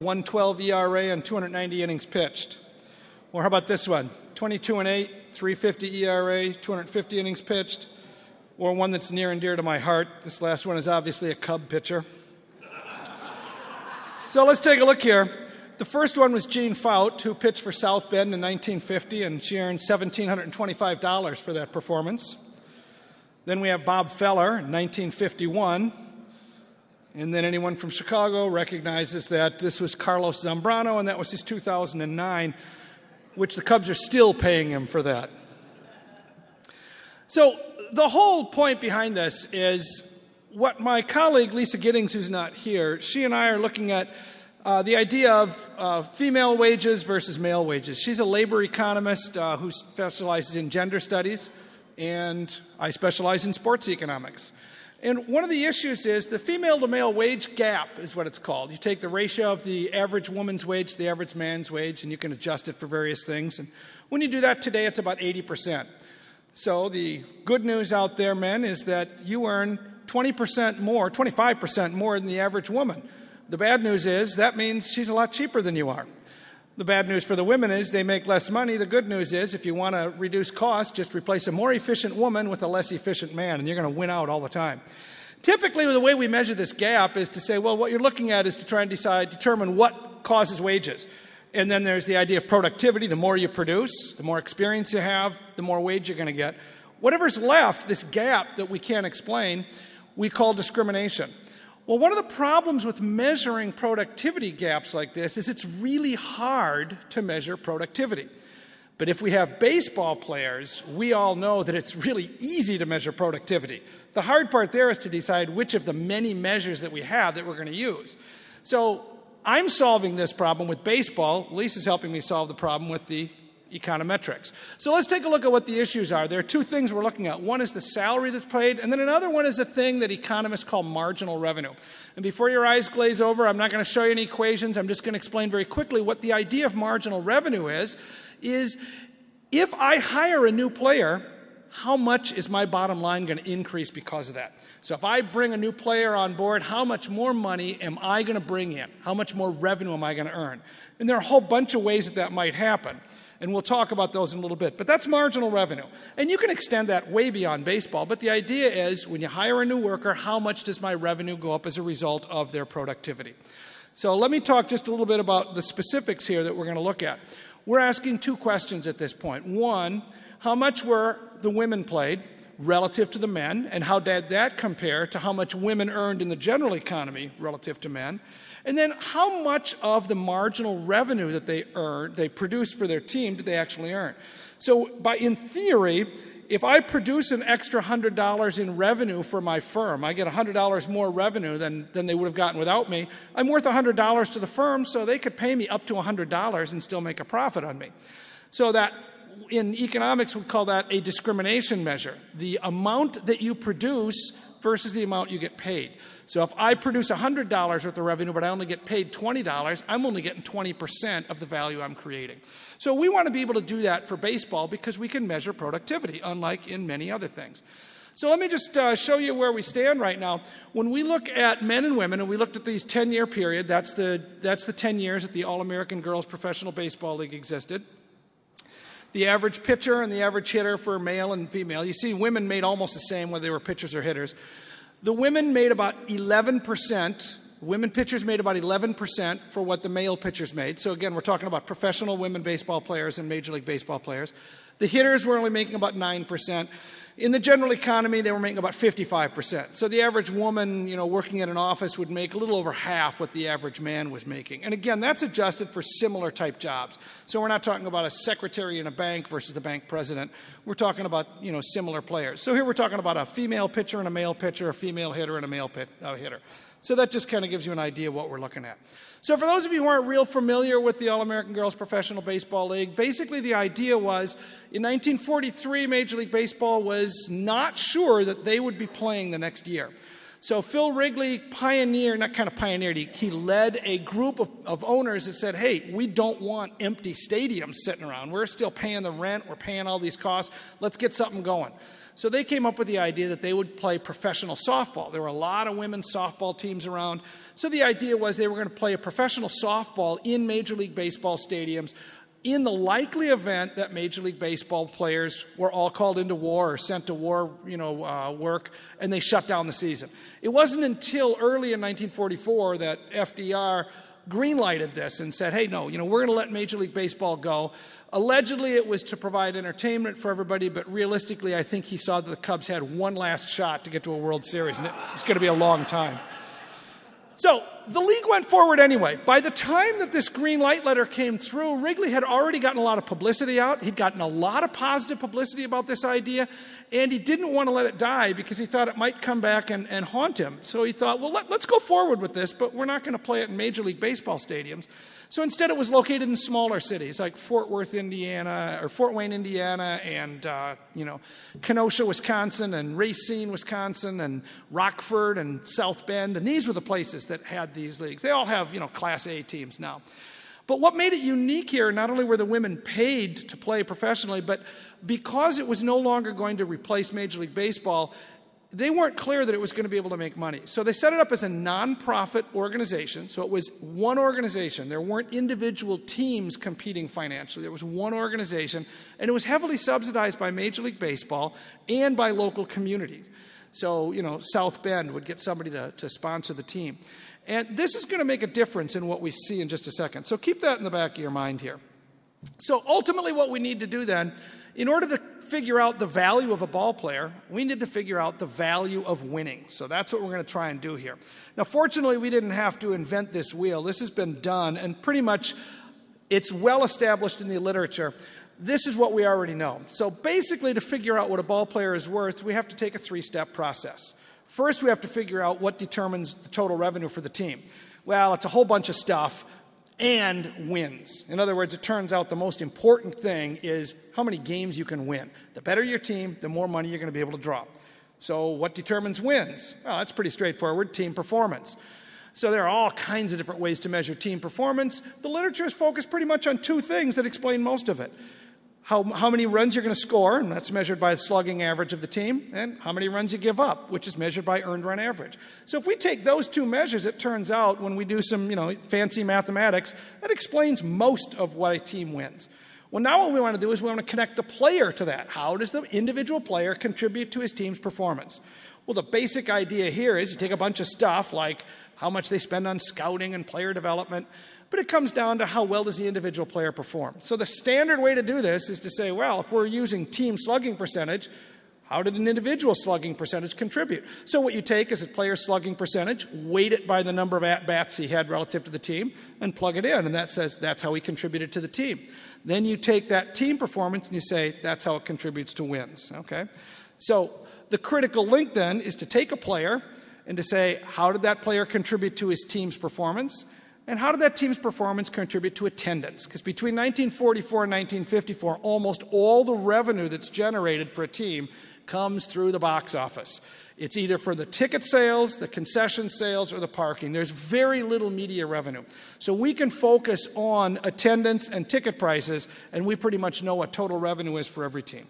112 ERA and 290 innings pitched. Or how about this one? 22-8, 350 ERA, 250 innings pitched. Or one that's near and dear to my heart. This last one is obviously a Cub pitcher. So let's take a look here. The first one was Jean Faut, who pitched for South Bend in 1950, and she earned $1,725 for that performance. Then we have Bob Feller in 1951. And then anyone from Chicago recognizes that this was Carlos Zambrano, and that was his 2009, which the Cubs are still paying him for that. So the whole point behind this is what my colleague Lisa Giddings, who's not here, she and I are looking at the idea of female wages versus male wages. She's a labor economist who specializes in gender studies, and I specialize in sports economics. And one of the issues is the female to male wage gap is what it's called. You take the ratio of the average woman's wage to the average man's wage, and you can adjust it for various things. And when you do that today, it's about 80%. So the good news out there, men, is that you earn 20% more, 25% more than the average woman. The bad news is that means she's a lot cheaper than you are. The bad news for the women is they make less money. The good news is if you want to reduce costs, just replace a more efficient woman with a less efficient man, and you're going to win out all the time. Typically, the way we measure this gap is to say, well, what you're looking at is to try and determine what causes wages. And then there's the idea of productivity. The more you produce, the more experience you have, the more wage you're going to get. Whatever's left, this gap that we can't explain, we call discrimination. Well, one of the problems with measuring productivity gaps like this is it's really hard to measure productivity. But if we have baseball players, we all know that it's really easy to measure productivity. The hard part there is to decide which of the many measures that we have that we're going to use. So I'm solving this problem with baseball. Lisa's helping me solve the problem with the econometrics. So let's take a look at what the issues are. There are two things we're looking at. One is the salary that's paid, and then another one is a thing that economists call marginal revenue. And before your eyes glaze over, I'm not going to show you any equations. I'm just going to explain very quickly what the idea of marginal revenue is if I hire a new player, how much is my bottom line going to increase because of that? So if I bring a new player on board, how much more money am I going to bring in? How much more revenue am I going to earn? And there are a whole bunch of ways that might happen. And we'll talk about those in a little bit. But that's marginal revenue. And you can extend that way beyond baseball. But the idea is when you hire a new worker, how much does my revenue go up as a result of their productivity? So let me talk just a little bit about the specifics here that we're going to look at. We're asking two questions at this point. One, how much were the women paid relative to the men? And how did that compare to how much women earned in the general economy relative to men? And then how much of the marginal revenue that they produced for their team did they actually earn? So in theory, if I produce an extra $100 in revenue for my firm, I get $100 more revenue than they would have gotten without me, I'm worth $100 to the firm, so they could pay me up to $100 and still make a profit on me. So that in economics, we call that a discrimination measure. The amount that you produce versus the amount you get paid. So if I produce $100 worth of revenue, but I only get paid $20, I'm only getting 20% of the value I'm creating. So we want to be able to do that for baseball because we can measure productivity, unlike in many other things. So let me just show you where we stand right now. When we look at men and women, and we looked at these 10-year period, that's the 10 years that the All-American Girls Professional Baseball League existed. The average pitcher and the average hitter for male and female. You see women made almost the same whether they were pitchers or hitters. The women made about 11%. Women pitchers made about 11% for what the male pitchers made. So again, we're talking about professional women baseball players and Major League Baseball players. The hitters were only making about 9%. In the general economy, they were making about 55%. So the average woman, working at an office would make a little over half what the average man was making. And again, that's adjusted for similar type jobs. So we're not talking about a secretary in a bank versus the bank president. We're talking about, similar players. So here we're talking about a female pitcher and a male pitcher, a female hitter and a male hitter. So that just kind of gives you an idea of what we're looking at. So for those of you who aren't real familiar with the All-American Girls Professional Baseball League, basically the idea was in 1943, Major League Baseball was not sure that they would be playing the next year. So Phil Wrigley pioneered, he led a group of owners that said, hey, we don't want empty stadiums sitting around. We're still paying the rent. We're paying all these costs. Let's get something going. So they came up with the idea that they would play professional softball. There were a lot of women's softball teams around. So the idea was they were going to play a professional softball in Major League Baseball stadiums in the likely event that Major League Baseball players were all called into war or sent to war, work, and they shut down the season. It wasn't until early in 1944 that FDR green-lighted this and said, hey, no, we're going to let Major League Baseball go. Allegedly, it was to provide entertainment for everybody, but realistically, I think he saw that the Cubs had one last shot to get to a World Series, and it's going to be a long time. So the league went forward anyway. By the time that this green light letter came through, Wrigley had already gotten a lot of publicity out. He'd gotten a lot of positive publicity about this idea, and he didn't want to let it die because he thought it might come back and haunt him. So he thought, well, let's go forward with this, but we're not going to play it in Major League Baseball stadiums. So instead it was located in smaller cities like Fort Wayne, Indiana, and Kenosha, Wisconsin, and Racine, Wisconsin, and Rockford and South Bend. And these were the places that had these leagues. They all have, Class A teams now. But what made it unique here, not only were the women paid to play professionally, but because it was no longer going to replace Major League Baseball, they weren't clear that it was going to be able to make money. So they set it up as a nonprofit organization. So it was one organization. There weren't individual teams competing financially. There was one organization, and it was heavily subsidized by Major League Baseball and by local communities. So, South Bend would get somebody to sponsor the team. And this is going to make a difference in what we see in just a second. So keep that in the back of your mind here. So ultimately what we need to do then, in order to figure out the value of a ball player, we need to figure out the value of winning. So that's what we're going to try and do here. Now, fortunately, we didn't have to invent this wheel. This has been done, and pretty much it's well established in the literature. This is what we already know. So basically, to figure out what a ball player is worth, we have to take a three-step process. First, we have to figure out what determines the total revenue for the team. Well, it's a whole bunch of stuff. And wins. In other words, it turns out the most important thing is how many games you can win. The better your team, the more money you're going to be able to draw. So what determines wins? Well, that's pretty straightforward, team performance. So there are all kinds of different ways to measure team performance. The literature is focused pretty much on two things that explain most of it. How many runs you're going to score, and that's measured by the slugging average of the team, and how many runs you give up, which is measured by earned run average. So if we take those two measures, it turns out when we do some fancy mathematics, that explains most of what a team wins. Well, now what we want to do is we want to connect the player to that. How does the individual player contribute to his team's performance? Well, the basic idea here is you take a bunch of stuff like how much they spend on scouting and player development, but it comes down to how well does the individual player perform. So the standard way to do this is to say, well, if we're using team slugging percentage, how did an individual slugging percentage contribute? So what you take is a player's slugging percentage, weight it by the number of at-bats he had relative to the team, and plug it in, and that says that's how he contributed to the team. Then you take that team performance and you say that's how it contributes to wins. Okay? So the critical link then is to take a player and to say, how did that player contribute to his team's performance? And how did that team's performance contribute to attendance? Because between 1944 and 1954, almost all the revenue that's generated for a team comes through the box office. It's either for the ticket sales, the concession sales, or the parking. There's very little media revenue. So we can focus on attendance and ticket prices, and we pretty much know what total revenue is for every team.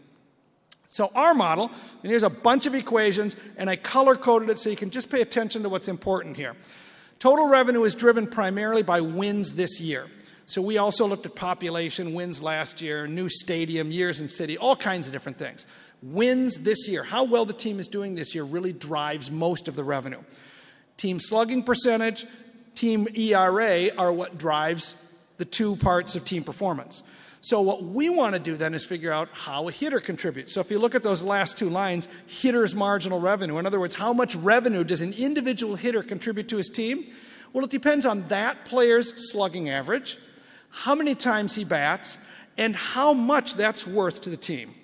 So our model, and here's a bunch of equations, and I color-coded it so you can just pay attention to what's important here. Total revenue is driven primarily by wins this year. So we also looked at population, wins last year, new stadium, years in city, all kinds of different things. Wins this year, how well the team is doing this year really drives most of the revenue. Team slugging percentage, team ERA are what drives the two parts of team performance. So what we want to do then is figure out how a hitter contributes. So if you look at those last two lines, hitter's marginal revenue. In other words, how much revenue does an individual hitter contribute to his team? Well, it depends on that player's slugging average, how many times he bats, and how much that's worth to the team.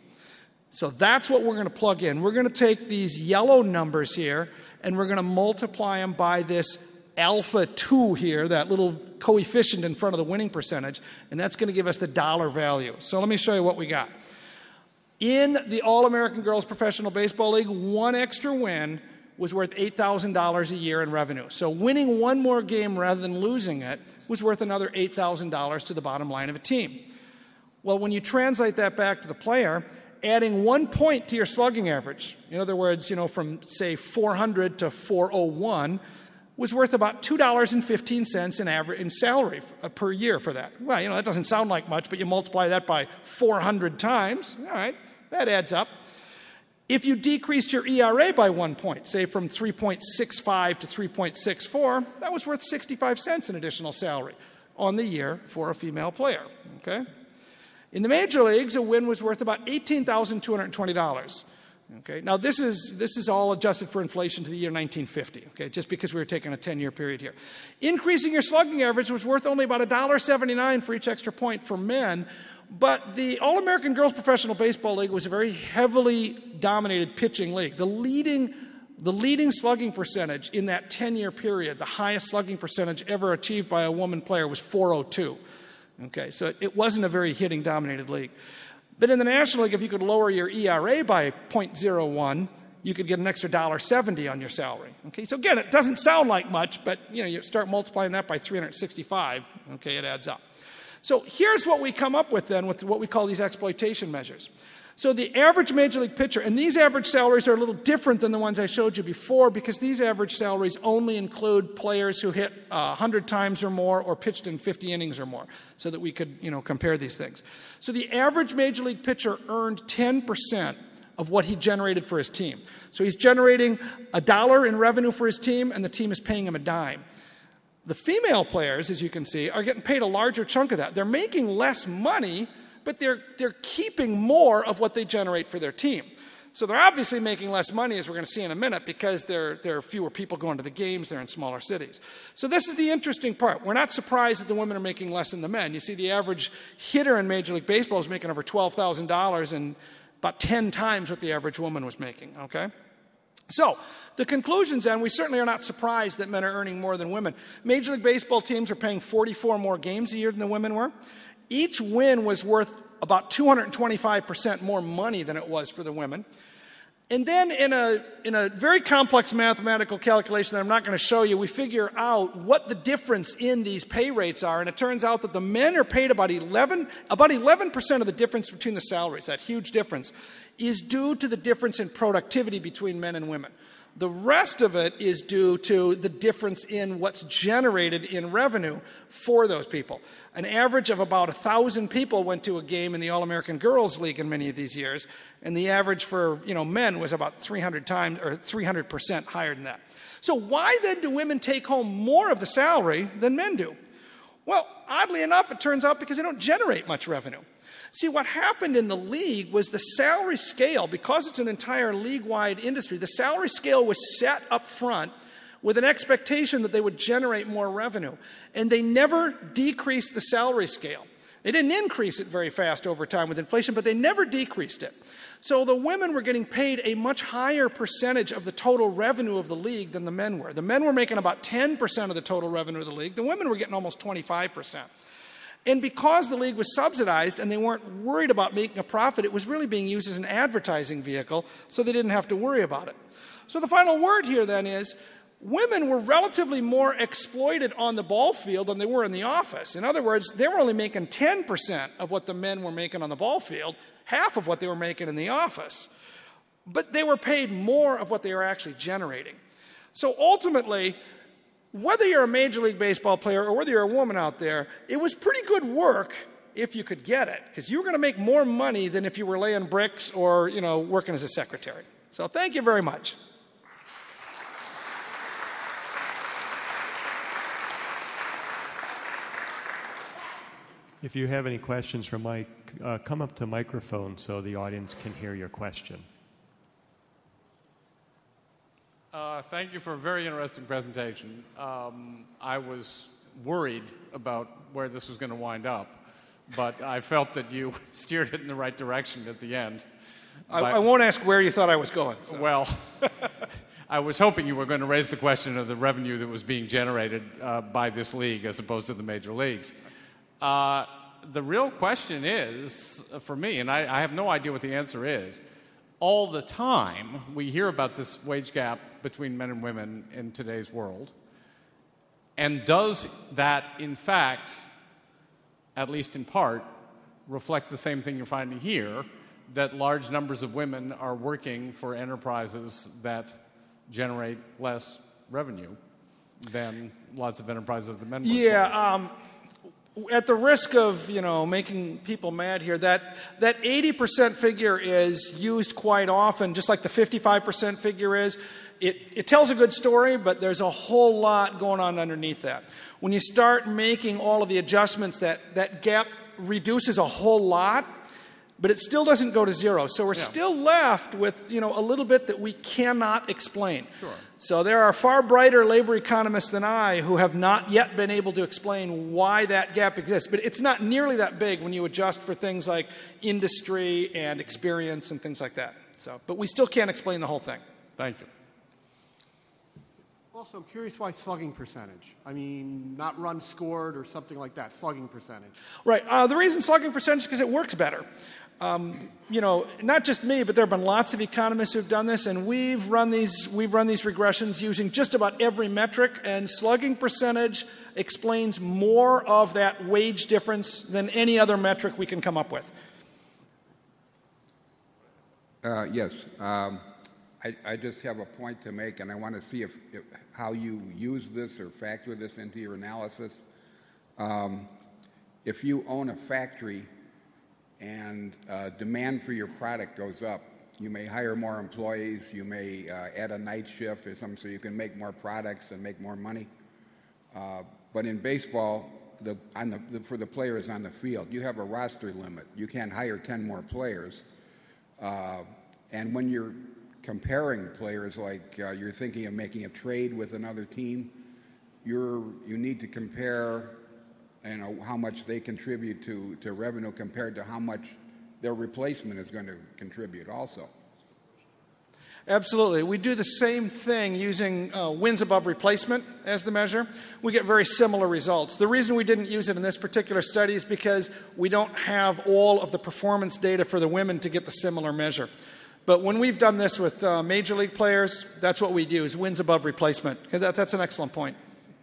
So that's what we're going to plug in. We're going to take these yellow numbers here, and we're going to multiply them by this alpha 2 here, that little coefficient in front of the winning percentage, and that's going to give us the dollar value. So let me show you what we got. In the All-American Girls Professional Baseball League, one extra win was worth $8,000 a year in revenue. So winning one more game rather than losing it was worth another $8,000 to the bottom line of a team. Well, when you translate that back to the player, adding 1 point to your slugging average, in other words, from, say, 400 to 401, was worth about $2.15 in salary per year for that. Well, that doesn't sound like much, but you multiply that by 400 times, all right, that adds up. If you decreased your ERA by 1 point, say from 3.65 to 3.64, that was worth 65 cents in additional salary on the year for a female player, okay? In the major leagues, a win was worth about $18,220. Okay, now this is all adjusted for inflation to the year 1950. Okay, just because we were taking a 10-year period here. Increasing your slugging average was worth only about $1.79 for each extra point for men, but the All-American Girls Professional Baseball League was a very heavily dominated pitching league. The leading slugging percentage in that 10-year period, the highest slugging percentage ever achieved by a woman player, was .402. Okay, so it wasn't a very hitting-dominated league. But in the National League, if you could lower your ERA by .01, you could get an extra $1.70 on your salary. Okay, so again, it doesn't sound like much, but you start multiplying that by 365. Okay, it adds up. So here's what we come up with then with what we call these exploitation measures. So the average major league pitcher, and these average salaries are a little different than the ones I showed you before because these average salaries only include players who hit 100 times or more or pitched in 50 innings or more so that we could compare these things. So the average major league pitcher earned 10% of what he generated for his team. So he's generating $1 in revenue for his team and the team is paying him a dime. The female players, as you can see, are getting paid a larger chunk of that. They're making less money, but they're keeping more of what they generate for their team. So they're obviously making less money, as we're going to see in a minute, because there are fewer people going to the games. They're in smaller cities. So this is the interesting part. We're not surprised that the women are making less than the men. You see the average hitter in Major League Baseball is making over $12,000 and about 10 times what the average woman was making, okay? So the conclusions then, we certainly are not surprised that men are earning more than women. Major League Baseball teams are paying 44 more games a year than the women were. Each win was worth about 225% more money than it was for the women. And then in a very complex mathematical calculation that I'm not going to show you, we figure out what the difference in these pay rates are. And it turns out that the men are paid about 11% of the difference between the salaries. That huge difference is due to the difference in productivity between men and women. The rest of it is due to the difference in what's generated in revenue for those people. An average of about 1,000 people went to a game in the All-American Girls League in many of these years, and the average for men was about 300% higher than that. So why then do women take home more of the salary than men do? Well, oddly enough, it turns out because they don't generate much revenue. See, what happened in the league was the salary scale, because it's an entire league-wide industry, the salary scale was set up front with an expectation that they would generate more revenue. And they never decreased the salary scale. They didn't increase it very fast over time with inflation, but they never decreased it. So the women were getting paid a much higher percentage of the total revenue of the league than the men were. The men were making about 10% of the total revenue of the league. The women were getting almost 25%. And because the league was subsidized and they weren't worried about making a profit, it was really being used as an advertising vehicle, so they didn't have to worry about it. So the final word here then is, women were relatively more exploited on the ball field than they were in the office. In other words, they were only making 10% of what the men were making on the ball field, half of what they were making in the office. But they were paid more of what they were actually generating. So ultimately, whether you're a Major League Baseball player or whether you're a woman out there, it was pretty good work if you could get it, because you were going to make more money than if you were laying bricks or, working as a secretary. So thank you very much. If you have any questions for Mike, come up to the microphone so the audience can hear your question. Thank you for a very interesting presentation. I was worried about where this was going to wind up, but I felt that you steered it in the right direction at the end. I won't ask where you thought I was going. So. Well, I was hoping you were going to raise the question of the revenue that was being generated by this league as opposed to the major leagues. The real question is, for me, and I have no idea what the answer is, all the time we hear about this wage gap between men and women in today's world. And does that, in fact, at least in part, reflect the same thing you're finding here, that large numbers of women are working for enterprises that generate less revenue than lots of enterprises that men work for? Yeah, at the risk of making people mad here, that 80% figure is used quite often, just like the 55% figure is. It tells a good story, but there's a whole lot going on underneath that. When you start making all of the adjustments, that gap reduces a whole lot, but it still doesn't go to zero. So we're still left with a little bit that we cannot explain. Sure. So there are far brighter labor economists than I who have not yet been able to explain why that gap exists. But it's not nearly that big when you adjust for things like industry and experience and things like that. But we still can't explain the whole thing. Thank you. Also, I'm curious why slugging percentage. I mean, not runs scored or something like that, slugging percentage. Right. The reason slugging percentage is because it works better. Not just me, but there have been lots of economists who've done this, and we've run these regressions using just about every metric, and slugging percentage explains more of that wage difference than any other metric we can come up with. Yes. I just have a point to make, and I want to see if how you use this or factor this into your analysis. If you own a factory and demand for your product goes up, you may hire more employees, you may add a night shift or something so you can make more products and make more money. But in baseball, for the players on the field, you have a roster limit. You can't hire 10 more players. And when you're comparing players, like you're thinking of making a trade with another team, you need to compare how much they contribute to revenue compared to how much their replacement is going to contribute also. Absolutely. We do the same thing using wins above replacement as the measure. We get very similar results. The reason we didn't use it in this particular study is because we don't have all of the performance data for the women to get the similar measure. But when we've done this with major league players, that's what we do, is wins above replacement. That's an excellent point.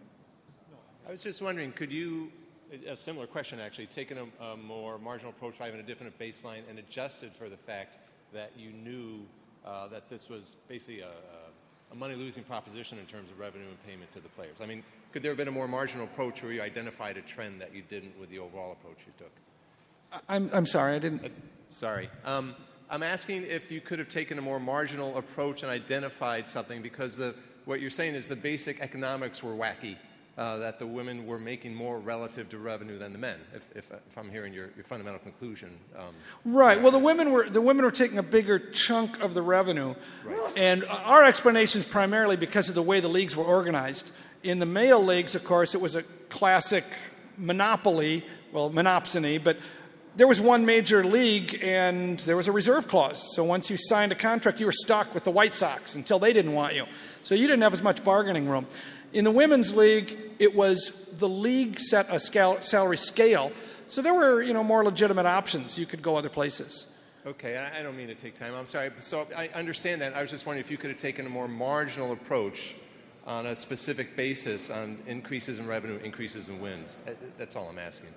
I was just wondering, could you, a similar question actually, taken a more marginal approach, even a different baseline, and adjusted for the fact that you knew that this was basically a money-losing proposition in terms of revenue and payment to the players? I mean, could there have been a more marginal approach where you identified a trend that you didn't with the overall approach you took? I'm sorry, I didn't... Sorry. I'm asking if you could have taken a more marginal approach and identified something, because what you're saying is the basic economics were wacky, that the women were making more relative to revenue than the men, if I'm hearing your fundamental conclusion. Right. Well, the women were taking a bigger chunk of the revenue, right. And our explanation is primarily because of the way the leagues were organized. In the male leagues, of course, it was a classic monopoly, monopsony, but there was one major league and there was a reserve clause. So once you signed a contract, you were stuck with the White Sox until they didn't want you. So you didn't have as much bargaining room. In the women's league, it was the league set a salary scale. So there were, more legitimate options. You could go other places. Okay, I don't mean to take time. I'm sorry. So I understand that. I was just wondering if you could have taken a more marginal approach on a specific basis on increases in revenue, increases in wins. That's all I'm asking.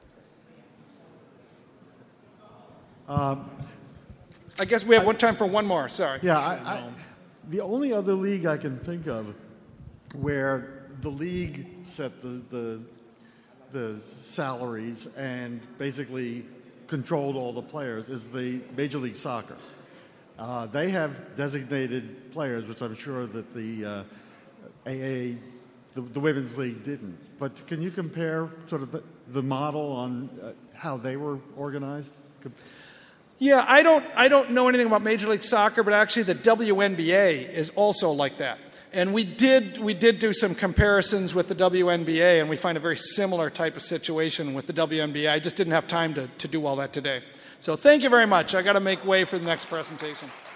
I guess we have time for one more. Sorry. Yeah, the only other league I can think of where the league set the salaries and basically controlled all the players is the Major League Soccer. They have designated players, which I'm sure that the the women's league didn't. But can you compare sort of the model on how they were organized? Yeah, I don't know anything about Major League Soccer, but actually the WNBA is also like that. And we did do some comparisons with the WNBA, and we find a very similar type of situation with the WNBA. I just didn't have time to do all that today. So thank you very much. I got to make way for the next presentation.